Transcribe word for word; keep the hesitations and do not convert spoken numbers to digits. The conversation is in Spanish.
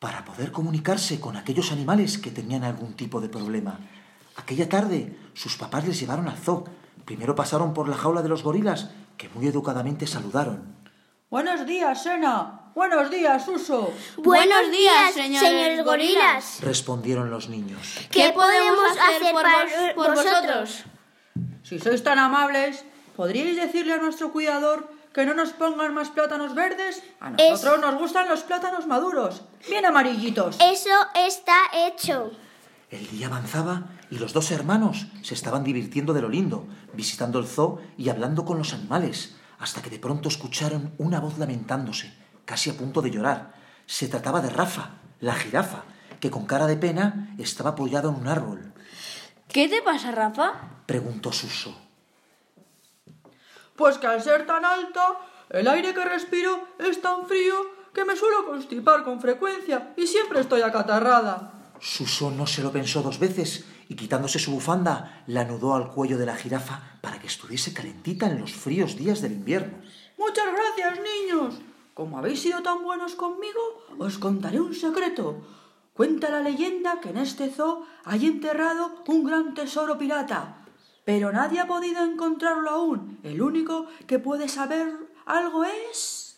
para poder comunicarse con aquellos animales que tenían algún tipo de problema. Aquella tarde sus papás les llevaron al zoo. Primero pasaron por la jaula de los gorilas, que muy educadamente saludaron. Buenos días, Sena. Buenos días, Suso. Buenos días, señores, señores gorilas. Respondieron los niños. ¿Qué podemos hacer por, vos, por vosotros? Si sois tan amables, ¿podríais decirle a nuestro cuidador que no nos pongan más plátanos verdes? A nosotros es... nos gustan los plátanos maduros, bien amarillitos. Eso está hecho. El día avanzaba y los dos hermanos se estaban divirtiendo de lo lindo, visitando el zoo y hablando con los animales, hasta que de pronto escucharon una voz lamentándose, casi a punto de llorar. Se trataba de Rafa, la jirafa, que con cara de pena estaba apoyado en un árbol. ¿Qué te pasa, Rafa?, preguntó Suso. Pues que al ser tan alta, el aire que respiro es tan frío que me suelo constipar con frecuencia y siempre estoy acatarrada. Suso no se lo pensó dos veces y, quitándose su bufanda, la anudó al cuello de la jirafa para que estuviese calentita en los fríos días del invierno. Muchas gracias, niños. Como habéis sido tan buenos conmigo, os contaré un secreto. Cuenta la leyenda que en este zoo hay enterrado un gran tesoro pirata, pero nadie ha podido encontrarlo aún. El único que puede saber algo es...